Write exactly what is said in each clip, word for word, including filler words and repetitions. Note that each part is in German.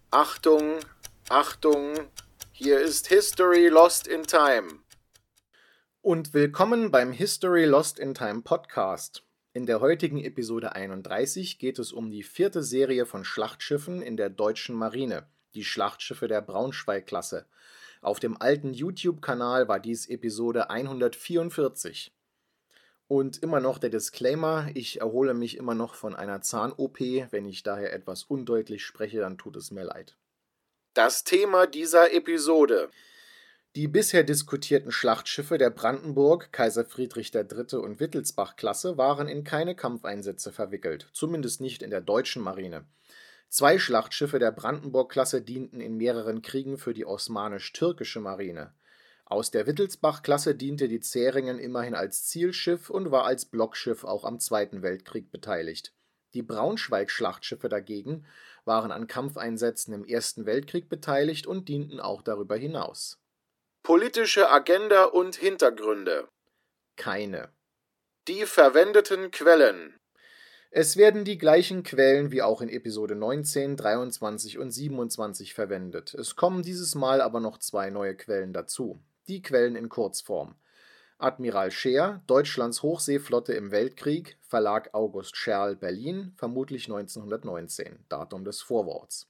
Achtung, Achtung, hier ist History Lost in Time. Und willkommen beim History Lost in Time Podcast. In der heutigen Episode einunddreißig geht es um die vierte Serie von Schlachtschiffen in der deutschen Marine, die Schlachtschiffe der Braunschweig-Klasse. Auf dem alten YouTube-Kanal war dies Episode hundertvierundvierzig. Und immer noch der Disclaimer, ich erhole mich immer noch von einer Zahn-O P, wenn ich daher etwas undeutlich spreche, dann tut es mir leid. Das Thema dieser Episode: Die bisher diskutierten Schlachtschiffe der Brandenburg, Kaiser Friedrich der Dritte und Wittelsbach-Klasse waren in keine Kampfeinsätze verwickelt, zumindest nicht in der deutschen Marine. Zwei Schlachtschiffe der Brandenburg-Klasse dienten in mehreren Kriegen für die osmanisch-türkische Marine. Aus der Wittelsbach-Klasse diente die Zähringen immerhin als Zielschiff und war als Blockschiff auch am Zweiten Weltkrieg beteiligt. Die Braunschweig-Schlachtschiffe dagegen waren an Kampfeinsätzen im Ersten Weltkrieg beteiligt und dienten auch darüber hinaus. Politische Agenda und Hintergründe: Keine. Die verwendeten Quellen: Es werden die gleichen Quellen wie auch in Episode neunzehn, dreiundzwanzig und siebenundzwanzig verwendet. Es kommen dieses Mal aber noch zwei neue Quellen dazu. Die Quellen in Kurzform: Admiral Scheer, Deutschlands Hochseeflotte im Weltkrieg, Verlag August Scherl, Berlin, vermutlich neunzehnhundertneunzehn, Datum des Vorworts.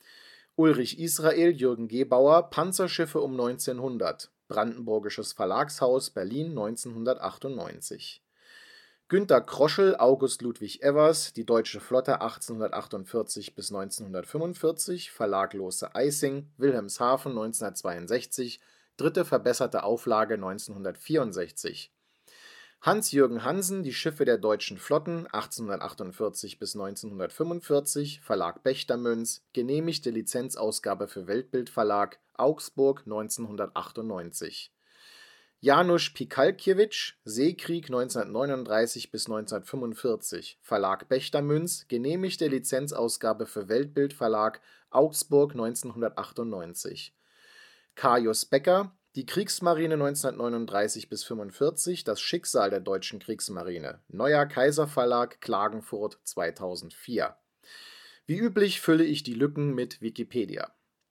Ulrich Israel, Jürgen Gebauer, Panzerschiffe um neunzehnhundert, Brandenburgisches Verlagshaus, Berlin, neunzehnhundertachtundneunzig. Günter Kroschel, August Ludwig Evers, Die Deutsche Flotte achtzehnhundertachtundvierzig bis neunzehnhundertfünfundvierzig, Verlag Lose Eissing, Wilhelmshaven neunzehnhundertzweiundsechzig, dritte verbesserte Auflage neunzehnhundertvierundsechzig. Hans-Jürgen Hansen, Die Schiffe der deutschen Flotten achtzehnhundertachtundvierzig bis neunzehnhundertfünfundvierzig, Verlag Bechtermünz, genehmigte Lizenzausgabe für Weltbild Verlag, Augsburg neunzehnhundertachtundneunzig. Janusz Pikalkiewicz, Seekrieg neunzehnhundertneununddreißig bis neunzehnhundertfünfundvierzig, Verlag Bechtermünz, genehmigte Lizenzausgabe für Weltbild Verlag, Augsburg neunzehnhundertachtundneunzig. Caius Becker, Die Kriegsmarine neunzehnhundertneununddreißig bis fünfundvierzig, das Schicksal der deutschen Kriegsmarine, Neuer Kaiser Verlag, Klagenfurt zweitausendvier. Wie üblich fülle ich die Lücken mit Wikipedia.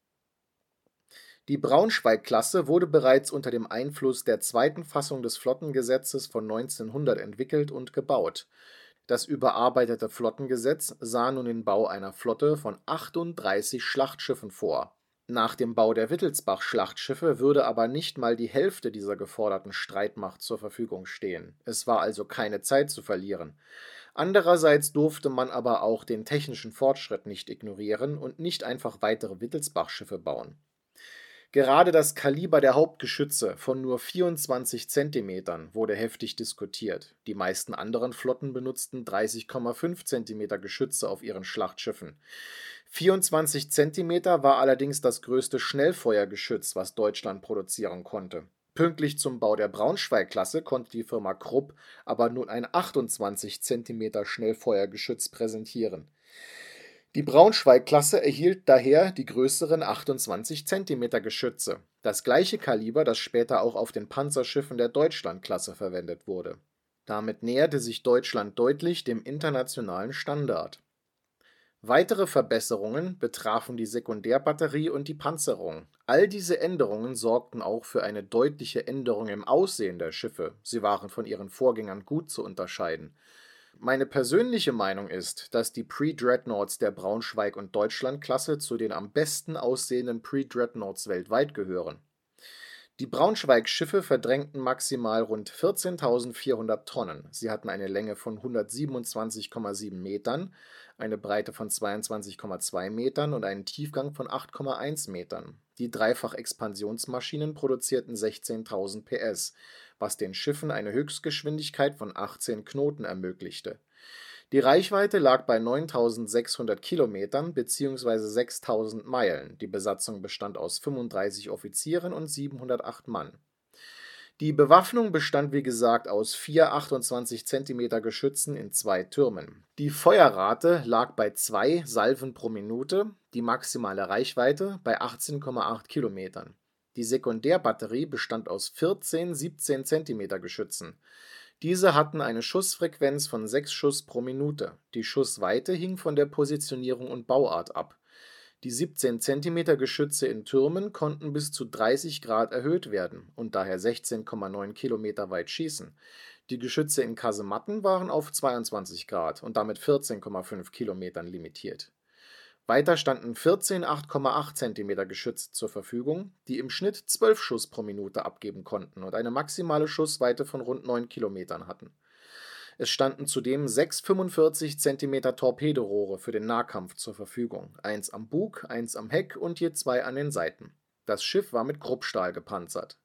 Die Braunschweig-Klasse wurde bereits unter dem Einfluss der zweiten Fassung des Flottengesetzes von neunzehnhundert entwickelt und gebaut. Das überarbeitete Flottengesetz sah nun den Bau einer Flotte von achtunddreißig Schlachtschiffen vor. Nach dem Bau der Wittelsbach-Schlachtschiffe würde aber nicht mal die Hälfte dieser geforderten Streitmacht zur Verfügung stehen. Es war also keine Zeit zu verlieren. Andererseits durfte man aber auch den technischen Fortschritt nicht ignorieren und nicht einfach weitere Wittelsbach-Schiffe bauen. Gerade das Kaliber der Hauptgeschütze von nur vierundzwanzig Zentimetern wurde heftig diskutiert. Die meisten anderen Flotten benutzten dreißig Komma fünf Zentimeter Geschütze auf ihren Schlachtschiffen. vierundzwanzig Zentimeter war allerdings das größte Schnellfeuergeschütz, was Deutschland produzieren konnte. Pünktlich zum Bau der Braunschweig-Klasse konnte die Firma Krupp aber nun ein achtundzwanzig Zentimeter Schnellfeuergeschütz präsentieren. Die Braunschweig-Klasse erhielt daher die größeren achtundzwanzig Zentimeter Geschütze, das gleiche Kaliber, das später auch auf den Panzerschiffen der Deutschland-Klasse verwendet wurde. Damit näherte sich Deutschland deutlich dem internationalen Standard. Weitere Verbesserungen betrafen die Sekundärbatterie und die Panzerung. All diese Änderungen sorgten auch für eine deutliche Änderung im Aussehen der Schiffe. Sie waren von ihren Vorgängern gut zu unterscheiden. Meine persönliche Meinung ist, dass die Pre-Dreadnoughts der Braunschweig- und Deutschland-Klasse zu den am besten aussehenden Pre-Dreadnoughts weltweit gehören. Die Braunschweig-Schiffe verdrängten maximal rund vierzehntausendvierhundert Tonnen. Sie hatten eine Länge von hundertsiebenundzwanzig Komma sieben Metern, eine Breite von zweiundzwanzig Komma zwei Metern und einen Tiefgang von acht Komma eins Metern. Die Dreifach-Expansionsmaschinen produzierten sechzehntausend P S, was den Schiffen eine Höchstgeschwindigkeit von achtzehn Knoten ermöglichte. Die Reichweite lag bei neuntausendsechshundert Kilometern bzw. sechstausend Meilen. Die Besatzung bestand aus fünfunddreißig Offizieren und siebenhundertacht Mann. Die Bewaffnung bestand wie gesagt aus vier achtundzwanzig Zentimeter Geschützen in zwei Türmen. Die Feuerrate lag bei zwei Salven pro Minute, die maximale Reichweite bei achtzehn Komma acht Kilometern. Die Sekundärbatterie bestand aus vierzehn siebzehn Zentimeter Geschützen. Diese hatten eine Schussfrequenz von sechs Schuss pro Minute. Die Schussweite hing von der Positionierung und Bauart ab. Die siebzehn Zentimeter Geschütze in Türmen konnten bis zu dreißig Grad erhöht werden und daher sechzehn Komma neun Kilometer weit schießen. Die Geschütze in Kasematten waren auf zweiundzwanzig Grad und damit vierzehn Komma fünf Kilometern limitiert. Weiter standen vierzehn acht Komma acht Zentimeter Geschütze zur Verfügung, die im Schnitt zwölf Schuss pro Minute abgeben konnten und eine maximale Schussweite von rund neun Kilometern hatten. Es standen zudem sechs fünfundvierzig Zentimeter Torpedorohre für den Nahkampf zur Verfügung, eins am Bug, eins am Heck und je zwei an den Seiten. Das Schiff war mit Kruppstahl gepanzert.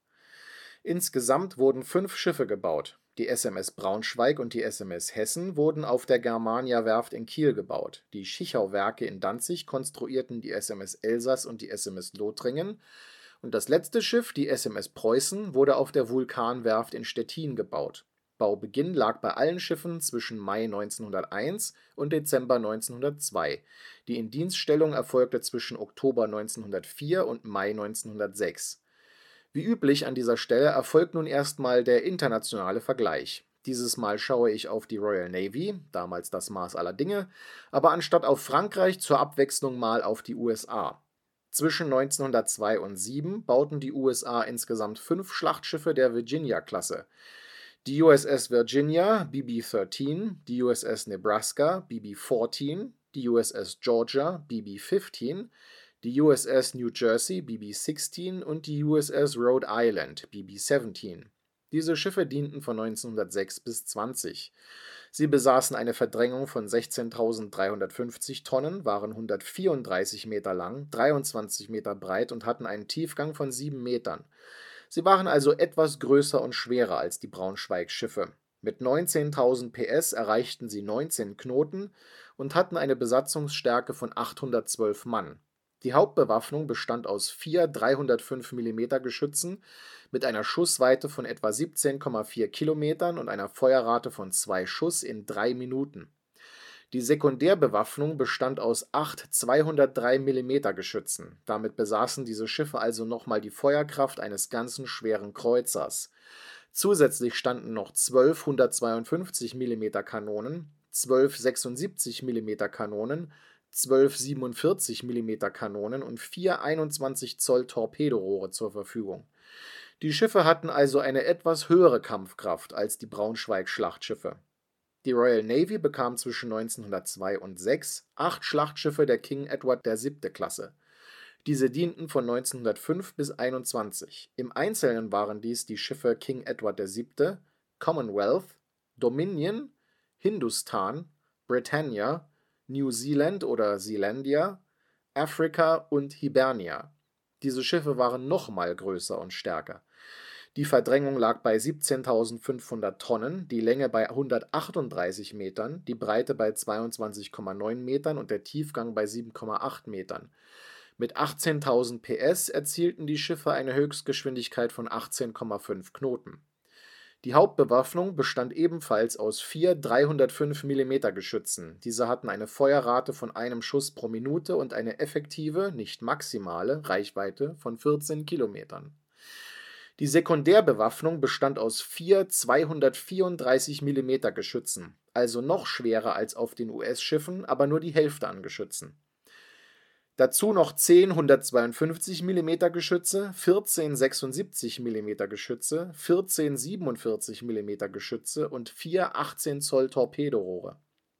Insgesamt wurden fünf Schiffe gebaut. Die S M S Braunschweig und die S M S Hessen wurden auf der Germania-Werft in Kiel gebaut. Die Schichau-Werke in Danzig konstruierten die S M S Elsass und die S M S Lothringen. Und das letzte Schiff, die S M S Preußen, wurde auf der Vulkan-Werft in Stettin gebaut. Baubeginn lag bei allen Schiffen zwischen Mai neunzehnhunderteins und Dezember neunzehnhundertzwei. Die Indienststellung erfolgte zwischen Oktober neunzehnhundertvier und Mai neunzehnhundertsechs. Wie üblich an dieser Stelle erfolgt nun erstmal der internationale Vergleich. Dieses Mal schaue ich auf die Royal Navy, damals das Maß aller Dinge, aber anstatt auf Frankreich zur Abwechslung mal auf die U S A. Zwischen neunzehnhundertzwei und sieben bauten die U S A insgesamt fünf Schlachtschiffe der Virginia-Klasse. Die U S S Virginia, B B dreizehn, die U S S Nebraska, B B vierzehn, die U S S Georgia, B B fünfzehn, die U S S New Jersey, B B sechzehn und die U S S Rhode Island, B B siebzehn. Diese Schiffe dienten von neunzehnhundertsechs bis zwanzig. Sie besaßen eine Verdrängung von sechzehntausenddreihundertfünfzig Tonnen, waren hundertvierunddreißig Meter lang, dreiundzwanzig Meter breit und hatten einen Tiefgang von sieben Metern. Sie waren also etwas größer und schwerer als die Braunschweig-Schiffe. Mit neunzehntausend P S erreichten sie neunzehn Knoten und hatten eine Besatzungsstärke von achthundertzwölf Mann. Die Hauptbewaffnung bestand aus vier dreihundertfünf Millimeter Geschützen mit einer Schussweite von etwa siebzehn Komma vier Kilometern und einer Feuerrate von zwei Schuss in drei Minuten. Die Sekundärbewaffnung bestand aus acht zweihundertdrei Millimeter Geschützen. Damit besaßen diese Schiffe also nochmal die Feuerkraft eines ganzen schweren Kreuzers. Zusätzlich standen noch zwölf hundertzweiundfünfzig Millimeter Kanonen, zwölf sechsundsiebzig Millimeter Kanonen, zwölf siebenundvierzig Millimeter Kanonen und vier einundzwanzig Zoll Torpedorohre zur Verfügung. Die Schiffe hatten also eine etwas höhere Kampfkraft als die Braunschweig-Schlachtschiffe. Die Royal Navy bekam zwischen neunzehnhundertzwei und sechs acht Schlachtschiffe der King Edward der siebte Klasse. Diese dienten von neunzehnhundertfünf bis einundzwanzig. Im Einzelnen waren dies die Schiffe King Edward der siebte, Commonwealth, Dominion, Hindustan, Britannia, New Zealand oder Zealandia, Africa und Hibernia. Diese Schiffe waren nochmal größer und stärker. Die Verdrängung lag bei siebzehntausendfünfhundert Tonnen, die Länge bei hundertachtunddreißig Metern, die Breite bei zweiundzwanzig Komma neun Metern und der Tiefgang bei sieben Komma acht Metern. Mit achtzehntausend P S erzielten die Schiffe eine Höchstgeschwindigkeit von achtzehn Komma fünf Knoten. Die Hauptbewaffnung bestand ebenfalls aus vier dreihundertfünf Millimeter Geschützen. Diese hatten eine Feuerrate von einem Schuss pro Minute und eine effektive, nicht maximale, Reichweite von vierzehn Kilometern. Die Sekundärbewaffnung bestand aus vier zweihundertvierunddreißig Millimeter Geschützen, also noch schwerer als auf den U S-Schiffen, aber nur die Hälfte an Geschützen. Dazu noch zehn hundertzweiundfünfzig Millimeter Geschütze, vierzehn sechsundsiebzig Millimeter Geschütze, vierzehn siebenundvierzig Millimeter Geschütze und vier achtzehn Zoll Torpedorohre.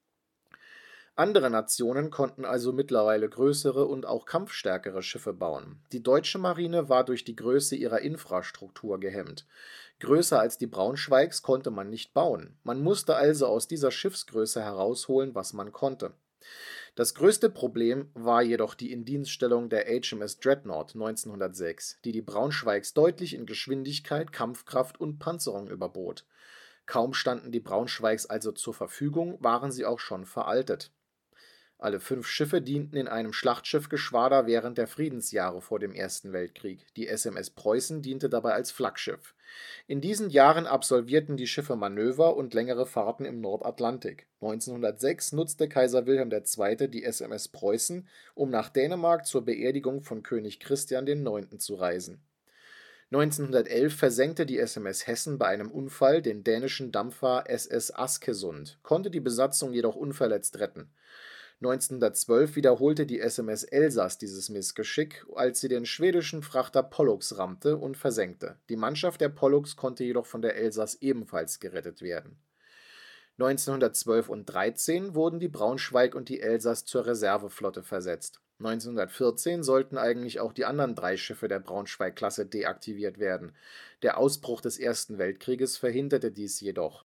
Andere Nationen konnten also mittlerweile größere und auch kampfstärkere Schiffe bauen. Die deutsche Marine war durch die Größe ihrer Infrastruktur gehemmt. Größer als die Braunschweigs konnte man nicht bauen. Man musste also aus dieser Schiffsgröße herausholen, was man konnte. Das größte Problem war jedoch die Indienststellung der H M S Dreadnought neunzehnhundertsechs, die die Braunschweigs deutlich in Geschwindigkeit, Kampfkraft und Panzerung überbot. Kaum standen die Braunschweigs also zur Verfügung, waren sie auch schon veraltet. Alle fünf Schiffe dienten in einem Schlachtschiffgeschwader während der Friedensjahre vor dem Ersten Weltkrieg. Die S M S Preußen diente dabei als Flaggschiff. In diesen Jahren absolvierten die Schiffe Manöver und längere Fahrten im Nordatlantik. neunzehnhundertsechs nutzte Kaiser Wilhelm der Zweite die S M S Preußen, um nach Dänemark zur Beerdigung von König Christian der Neunte zu reisen. neunzehnhundertelf versenkte die S M S Hessen bei einem Unfall den dänischen Dampfer S S Askesund, konnte die Besatzung jedoch unverletzt retten. neunzehnhundertzwölf wiederholte die S M S Elsass dieses Missgeschick, als sie den schwedischen Frachter Pollux rammte und versenkte. Die Mannschaft der Pollux konnte jedoch von der Elsass ebenfalls gerettet werden. neunzehnhundertzwölf und dreizehn wurden die Braunschweig und die Elsass zur Reserveflotte versetzt. neunzehnhundertvierzehn sollten eigentlich auch die anderen drei Schiffe der Braunschweig-Klasse deaktiviert werden. Der Ausbruch des Ersten Weltkrieges verhinderte dies jedoch.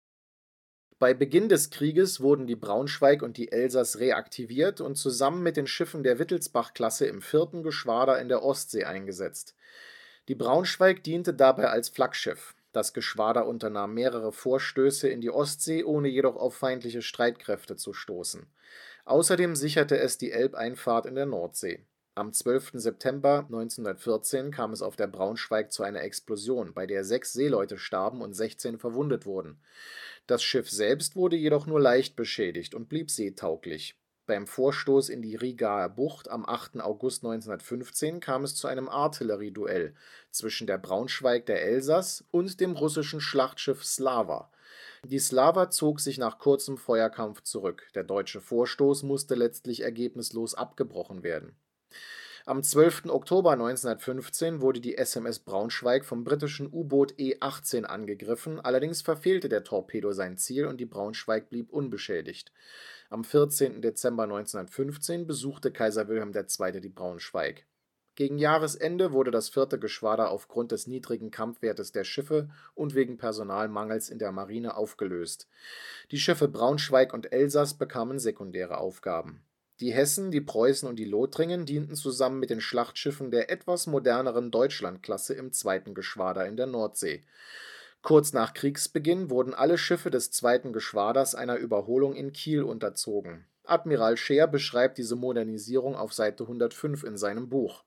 Bei Beginn des Krieges wurden die Braunschweig und die Elsass reaktiviert und zusammen mit den Schiffen der Wittelsbach-Klasse im vierten Geschwader in der Ostsee eingesetzt. Die Braunschweig diente dabei als Flaggschiff. Das Geschwader unternahm mehrere Vorstöße in die Ostsee, ohne jedoch auf feindliche Streitkräfte zu stoßen. Außerdem sicherte es die Elbeinfahrt in der Nordsee. Am zwölften September neunzehnhundertvierzehn kam es auf der Braunschweig zu einer Explosion, bei der sechs Seeleute starben und sechzehn verwundet wurden. Das Schiff selbst wurde jedoch nur leicht beschädigt und blieb seetauglich. Beim Vorstoß in die Rigaer Bucht am achten August neunzehnhundertfünfzehn kam es zu einem Artillerieduell zwischen der Braunschweig der Elsass und dem russischen Schlachtschiff Slava. Die Slava zog sich nach kurzem Feuerkampf zurück. Der deutsche Vorstoß musste letztlich ergebnislos abgebrochen werden. Am zwölften Oktober neunzehnhundertfünfzehn wurde die S M S Braunschweig vom britischen U-Boot E achtzehn angegriffen, allerdings verfehlte der Torpedo sein Ziel und die Braunschweig blieb unbeschädigt. Am vierzehnten Dezember neunzehnhundertfünfzehn besuchte Kaiser Wilhelm der Zweite die Braunschweig. Gegen Jahresende wurde das vierte Geschwader aufgrund des niedrigen Kampfwertes der Schiffe und wegen Personalmangels in der Marine aufgelöst. Die Schiffe Braunschweig und Elsass bekamen sekundäre Aufgaben. Die Hessen, die Preußen und die Lothringen dienten zusammen mit den Schlachtschiffen der etwas moderneren Deutschlandklasse im zweiten Geschwader in der Nordsee. Kurz nach Kriegsbeginn wurden alle Schiffe des zweiten Geschwaders einer Überholung in Kiel unterzogen. Admiral Scheer beschreibt diese Modernisierung auf Seite hundertfünf in seinem Buch.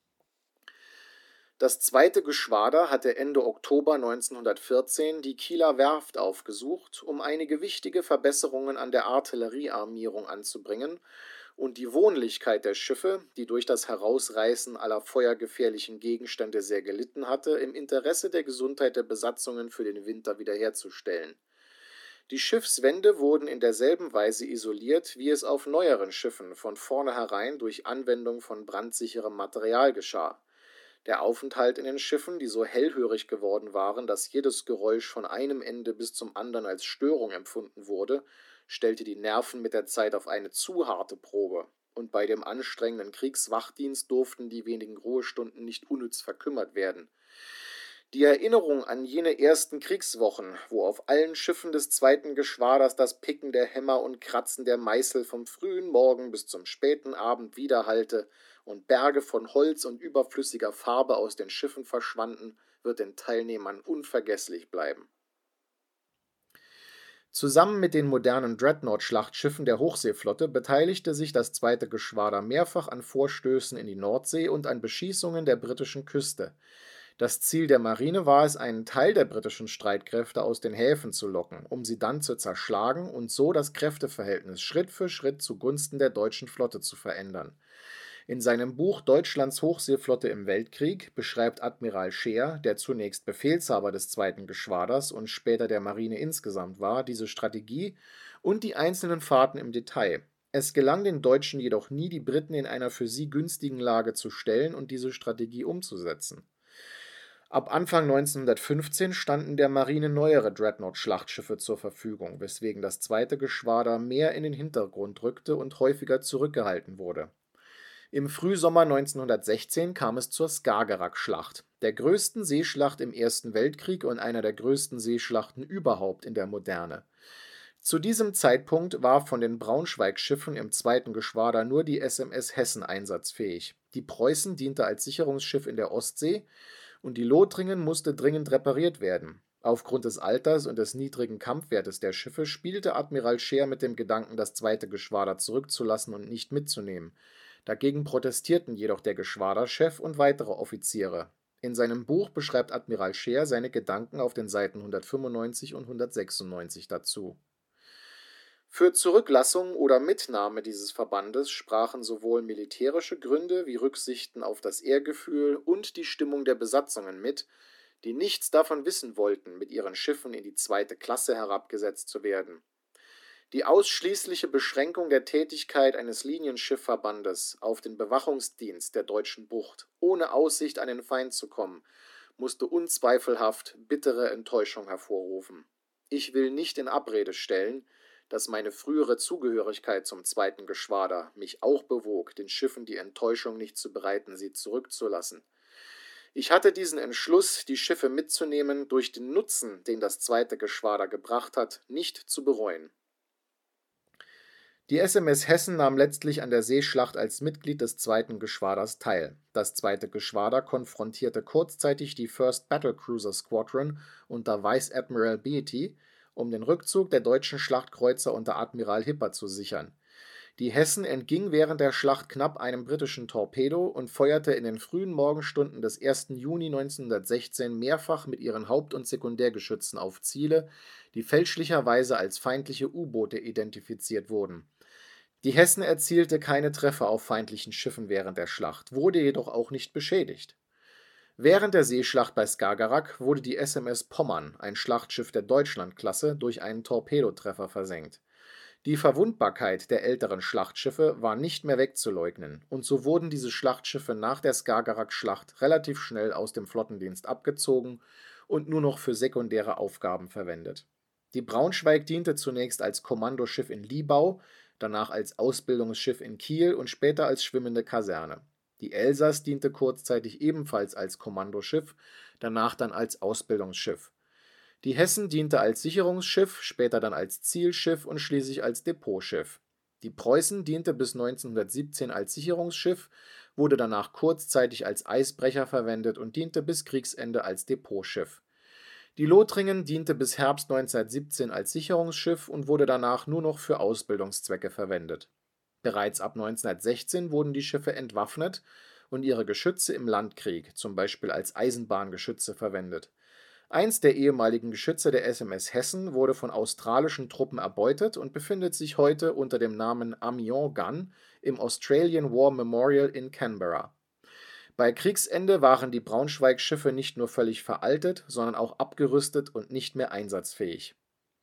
Das zweite Geschwader hatte Ende Oktober neunzehnhundertvierzehn die Kieler Werft aufgesucht, um einige wichtige Verbesserungen an der Artilleriearmierung anzubringen und die Wohnlichkeit der Schiffe, die durch das Herausreißen aller feuergefährlichen Gegenstände sehr gelitten hatte, im Interesse der Gesundheit der Besatzungen für den Winter wiederherzustellen. Die Schiffswände wurden in derselben Weise isoliert, wie es auf neueren Schiffen von vornherein durch Anwendung von brandsicherem Material geschah. Der Aufenthalt in den Schiffen, die so hellhörig geworden waren, dass jedes Geräusch von einem Ende bis zum anderen als Störung empfunden wurde, stellte die Nerven mit der Zeit auf eine zu harte Probe, und bei dem anstrengenden Kriegswachdienst durften die wenigen Ruhestunden nicht unnütz verkümmert werden. Die Erinnerung an jene ersten Kriegswochen, wo auf allen Schiffen des zweiten Geschwaders das Picken der Hämmer und Kratzen der Meißel vom frühen Morgen bis zum späten Abend widerhallte und Berge von Holz und überflüssiger Farbe aus den Schiffen verschwanden, wird den Teilnehmern unvergesslich bleiben. Zusammen mit den modernen Dreadnought-Schlachtschiffen der Hochseeflotte beteiligte sich das zweite Geschwader mehrfach an Vorstößen in die Nordsee und an Beschießungen der britischen Küste. Das Ziel der Marine war es, einen Teil der britischen Streitkräfte aus den Häfen zu locken, um sie dann zu zerschlagen und so das Kräfteverhältnis Schritt für Schritt zugunsten der deutschen Flotte zu verändern. In seinem Buch Deutschlands Hochseeflotte im Weltkrieg beschreibt Admiral Scheer, der zunächst Befehlshaber des zweiten Geschwaders und später der Marine insgesamt war, diese Strategie und die einzelnen Fahrten im Detail. Es gelang den Deutschen jedoch nie, die Briten in einer für sie günstigen Lage zu stellen und diese Strategie umzusetzen. Ab Anfang neunzehnhundertfünfzehn standen der Marine neuere Dreadnought-Schlachtschiffe zur Verfügung, weswegen das zweite Geschwader mehr in den Hintergrund rückte und häufiger zurückgehalten wurde. Im Frühsommer neunzehnhundertsechzehn kam es zur Skagerrak-Schlacht, der größten Seeschlacht im Ersten Weltkrieg und einer der größten Seeschlachten überhaupt in der Moderne. Zu diesem Zeitpunkt war von den Braunschweig-Schiffen im zweiten Geschwader nur die S M S Hessen einsatzfähig. Die Preußen diente als Sicherungsschiff in der Ostsee und die Lothringen musste dringend repariert werden. Aufgrund des Alters und des niedrigen Kampfwertes der Schiffe spielte Admiral Scheer mit dem Gedanken, das zweite Geschwader zurückzulassen und nicht mitzunehmen. Dagegen protestierten jedoch der Geschwaderchef und weitere Offiziere. In seinem Buch beschreibt Admiral Scheer seine Gedanken auf den Seiten hundertfünfundneunzig und hundertsechsundneunzig dazu. Für Zurücklassung oder Mitnahme dieses Verbandes sprachen sowohl militärische Gründe wie Rücksichten auf das Ehrgefühl und die Stimmung der Besatzungen mit, die nichts davon wissen wollten, mit ihren Schiffen in die zweite Klasse herabgesetzt zu werden. Die ausschließliche Beschränkung der Tätigkeit eines Linienschiffverbandes auf den Bewachungsdienst der deutschen Bucht, ohne Aussicht an den Feind zu kommen, musste unzweifelhaft bittere Enttäuschung hervorrufen. Ich will nicht in Abrede stellen, dass meine frühere Zugehörigkeit zum zweiten Geschwader mich auch bewog, den Schiffen die Enttäuschung nicht zu bereiten, sie zurückzulassen. Ich hatte diesen Entschluss, die Schiffe mitzunehmen, durch den Nutzen, den das zweite Geschwader gebracht hat, nicht zu bereuen. Die S M S Hessen nahm letztlich an der Seeschlacht als Mitglied des zweiten Geschwaders teil. Das zweite Geschwader konfrontierte kurzzeitig die First Battlecruiser Squadron unter Vice Admiral Beatty, um den Rückzug der deutschen Schlachtkreuzer unter Admiral Hipper zu sichern. Die Hessen entging während der Schlacht knapp einem britischen Torpedo und feuerte in den frühen Morgenstunden des ersten Juni neunzehnhundertsechzehn mehrfach mit ihren Haupt- und Sekundärgeschützen auf Ziele, die fälschlicherweise als feindliche U-Boote identifiziert wurden. Die Hessen erzielte keine Treffer auf feindlichen Schiffen während der Schlacht, wurde jedoch auch nicht beschädigt. Während der Seeschlacht bei Skagerrak wurde die S M S Pommern, ein Schlachtschiff der Deutschlandklasse, durch einen Torpedotreffer versenkt. Die Verwundbarkeit der älteren Schlachtschiffe war nicht mehr wegzuleugnen, und so wurden diese Schlachtschiffe nach der Skagerrak-Schlacht relativ schnell aus dem Flottendienst abgezogen und nur noch für sekundäre Aufgaben verwendet. Die Braunschweig diente zunächst als Kommandoschiff in Libau, danach als Ausbildungsschiff in Kiel und später als schwimmende Kaserne. Die Elsass diente kurzzeitig ebenfalls als Kommandoschiff, danach dann als Ausbildungsschiff. Die Hessen diente als Sicherungsschiff, später dann als Zielschiff und schließlich als Depotschiff. Die Preußen diente bis neunzehnhundertsiebzehn als Sicherungsschiff, wurde danach kurzzeitig als Eisbrecher verwendet und diente bis Kriegsende als Depotschiff. Die Lothringen diente bis Herbst neunzehnhundertsiebzehn als Sicherungsschiff und wurde danach nur noch für Ausbildungszwecke verwendet. Bereits ab neunzehnhundertsechzehn wurden die Schiffe entwaffnet und ihre Geschütze im Landkrieg, zum Beispiel als Eisenbahngeschütze, verwendet. Eins der ehemaligen Geschütze der S M S Hessen wurde von australischen Truppen erbeutet und befindet sich heute unter dem Namen Amiens Gun im Australian War Memorial in Canberra. Bei Kriegsende waren die Braunschweig-Schiffe nicht nur völlig veraltet, sondern auch abgerüstet und nicht mehr einsatzfähig.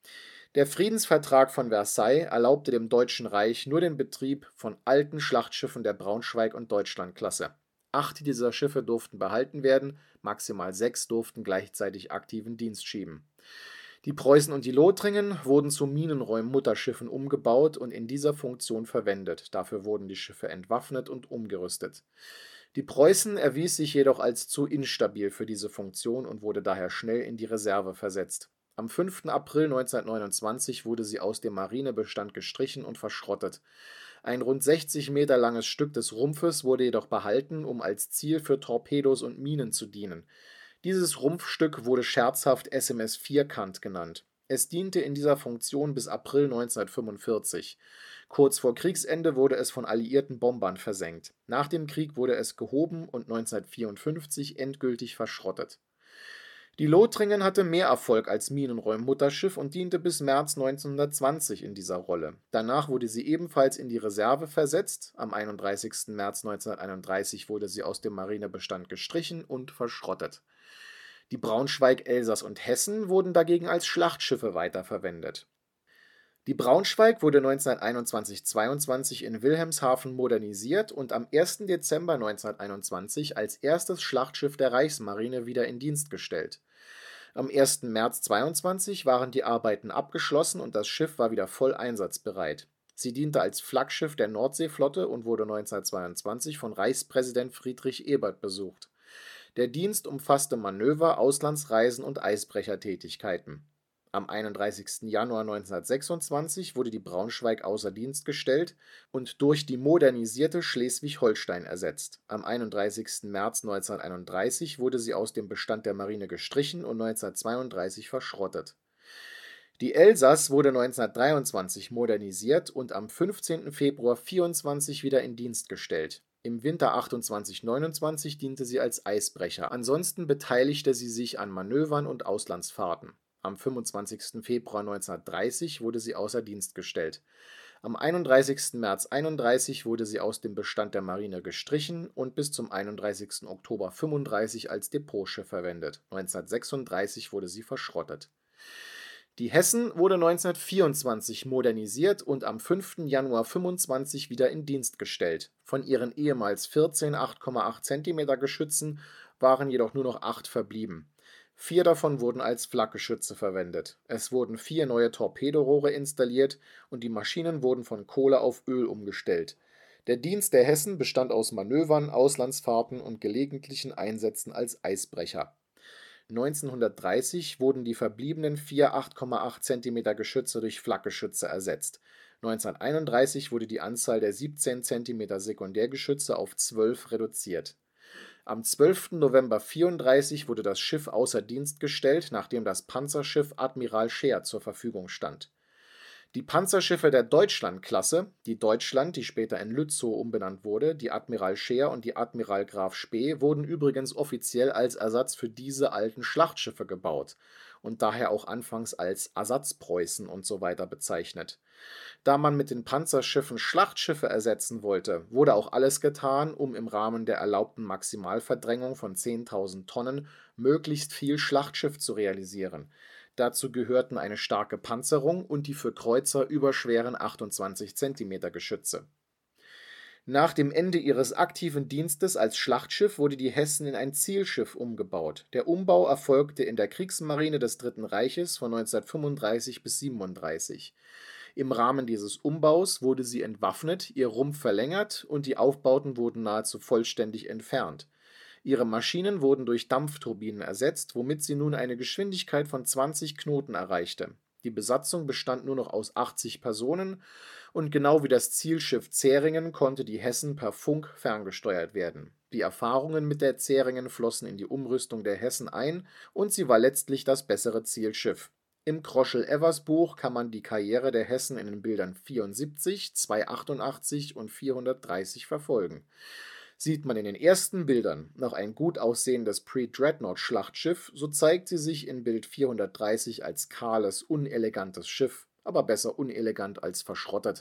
Der Friedensvertrag von Versailles erlaubte dem Deutschen Reich nur den Betrieb von alten Schlachtschiffen der Braunschweig- und Deutschlandklasse. Acht dieser Schiffe durften behalten werden, maximal sechs durften gleichzeitig aktiven Dienst schieben. Die Preußen und die Lothringen wurden zu Minenräum-Mutterschiffen umgebaut und in dieser Funktion verwendet. Dafür wurden die Schiffe entwaffnet und umgerüstet. Die Preußen erwies sich jedoch als zu instabil für diese Funktion und wurde daher schnell in die Reserve versetzt. Am fünften April neunzehnhundertneunundzwanzig wurde sie aus dem Marinebestand gestrichen und verschrottet. Ein rund sechzig Meter langes Stück des Rumpfes wurde jedoch behalten, um als Ziel für Torpedos und Minen zu dienen. Dieses Rumpfstück wurde scherzhaft S M S Vierkant genannt. Es diente in dieser Funktion bis April neunzehnhundertfünfundvierzig. Kurz vor Kriegsende wurde es von alliierten Bombern versenkt. Nach dem Krieg wurde es gehoben und neunzehnhundertvierundfünfzig endgültig verschrottet. Die Lothringen hatte mehr Erfolg als Minenräum-Mutterschiff und diente bis März neunzehnhundertzwanzig in dieser Rolle. Danach wurde sie ebenfalls in die Reserve versetzt. Am einunddreißigsten März neunzehnhunderteinunddreißig wurde sie aus dem Marinebestand gestrichen und verschrottet. Die Braunschweig, Elsass und Hessen wurden dagegen als Schlachtschiffe weiterverwendet. Die Braunschweig wurde neunzehnhunderteinundzwanzig zweiundzwanzig in Wilhelmshaven modernisiert und am ersten Dezember neunzehnhunderteinundzwanzig als erstes Schlachtschiff der Reichsmarine wieder in Dienst gestellt. Am ersten März zweiundzwanzig waren die Arbeiten abgeschlossen und das Schiff war wieder voll einsatzbereit. Sie diente als Flaggschiff der Nordseeflotte und wurde neunzehnhundertzweiundzwanzig von Reichspräsident Friedrich Ebert besucht. Der Dienst umfasste Manöver, Auslandsreisen und Eisbrechertätigkeiten. Am einunddreißigsten Januar neunzehnhundertsechsundzwanzig wurde die Braunschweig außer Dienst gestellt und durch die modernisierte Schleswig-Holstein ersetzt. Am einunddreißigsten März neunzehnhunderteinunddreißig wurde sie aus dem Bestand der Marine gestrichen und neunzehnhundertzweiunddreißig verschrottet. Die Elsass wurde neunzehnhundertdreiundzwanzig modernisiert und am fünfzehnten Februar vierundzwanzig wieder in Dienst gestellt. Im Winter achtundzwanzig neunundzwanzig diente sie als Eisbrecher, ansonsten beteiligte sie sich an Manövern und Auslandsfahrten. Am fünfundzwanzigsten Februar neunzehnhundertdreißig wurde sie außer Dienst gestellt. Am einunddreißigsten März einunddreißig wurde sie aus dem Bestand der Marine gestrichen und bis zum einunddreißigsten Oktober fünfunddreißig als Depotschiff verwendet. neunzehnhundertsechsunddreißig wurde sie verschrottet. Die Hessen wurde neunzehnhundertvierundzwanzig modernisiert und am fünften Januar fünfundzwanzig wieder in Dienst gestellt. Von ihren ehemals vierzehn acht Komma acht Zentimeter Geschützen waren jedoch nur noch acht verblieben. Vier davon wurden als Flakgeschütze verwendet. Es wurden vier neue Torpedorohre installiert und die Maschinen wurden von Kohle auf Öl umgestellt. Der Dienst der Hessen bestand aus Manövern, Auslandsfahrten und gelegentlichen Einsätzen als Eisbrecher. neunzehnhundertdreißig wurden die verbliebenen vier acht Komma acht Zentimeter Geschütze durch Flakgeschütze ersetzt. neunzehnhunderteinunddreißig wurde die Anzahl der siebzehn Zentimeter Sekundärgeschütze auf zwölf reduziert. Am zwölften November vierunddreißig wurde das Schiff außer Dienst gestellt, nachdem das Panzerschiff Admiral Scheer zur Verfügung stand. Die Panzerschiffe der Deutschland-Klasse, die Deutschland, die später in Lützow umbenannt wurde, die Admiral Scheer und die Admiral Graf Spee, wurden übrigens offiziell als Ersatz für diese alten Schlachtschiffe gebaut und daher auch anfangs als Ersatzpreußen und so weiter bezeichnet. Da man mit den Panzerschiffen Schlachtschiffe ersetzen wollte, wurde auch alles getan, um im Rahmen der erlaubten Maximalverdrängung von zehntausend Tonnen möglichst viel Schlachtschiff zu realisieren. Dazu gehörten eine starke Panzerung und die für Kreuzer überschweren achtundzwanzig Zentimeter Geschütze. Nach dem Ende ihres aktiven Dienstes als Schlachtschiff wurde die Hessen in ein Zielschiff umgebaut. Der Umbau erfolgte in der Kriegsmarine des Dritten Reiches von neunzehnhundertfünfunddreißig bis siebenunddreißig. Im Rahmen dieses Umbaus wurde sie entwaffnet, ihr Rumpf verlängert und die Aufbauten wurden nahezu vollständig entfernt. Ihre Maschinen wurden durch Dampfturbinen ersetzt, womit sie nun eine Geschwindigkeit von zwanzig Knoten erreichte. Die Besatzung bestand nur noch aus achtzig Personen und genau wie das Zielschiff Zähringen konnte die Hessen per Funk ferngesteuert werden. Die Erfahrungen mit der Zähringen flossen in die Umrüstung der Hessen ein und sie war letztlich das bessere Zielschiff. Im Kroschel-Evers-Buch kann man die Karriere der Hessen in den Bildern vierundsiebzig, zweihundertachtundachtzig und vierhundertdreißig verfolgen. Sieht man in den ersten Bildern noch ein gut aussehendes Pre-Dreadnought-Schlachtschiff, so zeigt sie sich in Bild vierhundertdreißig als kahles, unelegantes Schiff, aber besser unelegant als verschrottet.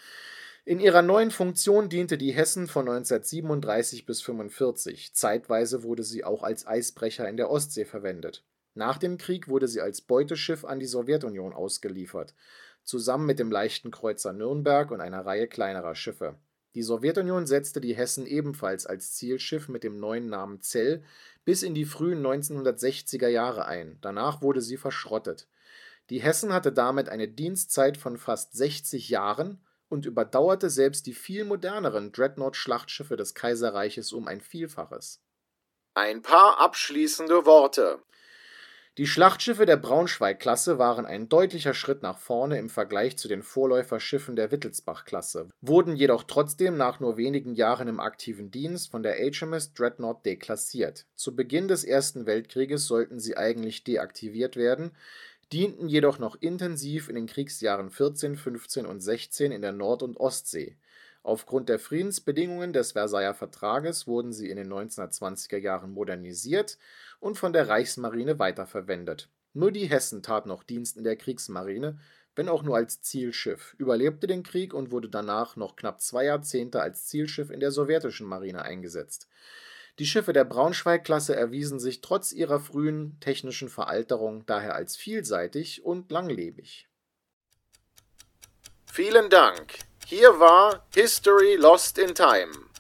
In ihrer neuen Funktion diente die Hessen von neunzehnhundertsiebenunddreißig bis fünfundvierzig. Zeitweise wurde sie auch als Eisbrecher in der Ostsee verwendet. Nach dem Krieg wurde sie als Beuteschiff an die Sowjetunion ausgeliefert, zusammen mit dem leichten Kreuzer Nürnberg und einer Reihe kleinerer Schiffe. Die Sowjetunion setzte die Hessen ebenfalls als Zielschiff mit dem neuen Namen Zell bis in die frühen neunzehnhundertsechziger Jahre ein. Danach wurde sie verschrottet. Die Hessen hatte damit eine Dienstzeit von fast sechzig Jahren und überdauerte selbst die viel moderneren Dreadnought-Schlachtschiffe des Kaiserreiches um ein Vielfaches. Ein paar abschließende Worte. Die Schlachtschiffe der Braunschweig-Klasse waren ein deutlicher Schritt nach vorne im Vergleich zu den Vorläuferschiffen der Wittelsbach-Klasse, wurden jedoch trotzdem nach nur wenigen Jahren im aktiven Dienst von der H M S Dreadnought deklassiert. Zu Beginn des Ersten Weltkrieges sollten sie eigentlich deaktiviert werden, dienten jedoch noch intensiv in den Kriegsjahren vierzehn, fünfzehn und sechzehn in der Nord- und Ostsee. Aufgrund der Friedensbedingungen des Versailler Vertrages wurden sie in den neunzehnhundertzwanziger Jahren modernisiert und von der Reichsmarine weiterverwendet. Nur die Hessen tat noch Dienst in der Kriegsmarine, wenn auch nur als Zielschiff, überlebte den Krieg und wurde danach noch knapp zwei Jahrzehnte als Zielschiff in der sowjetischen Marine eingesetzt. Die Schiffe der Braunschweig-Klasse erwiesen sich trotz ihrer frühen technischen Veralterung daher als vielseitig und langlebig. Vielen Dank. Hier war History Lost in Time.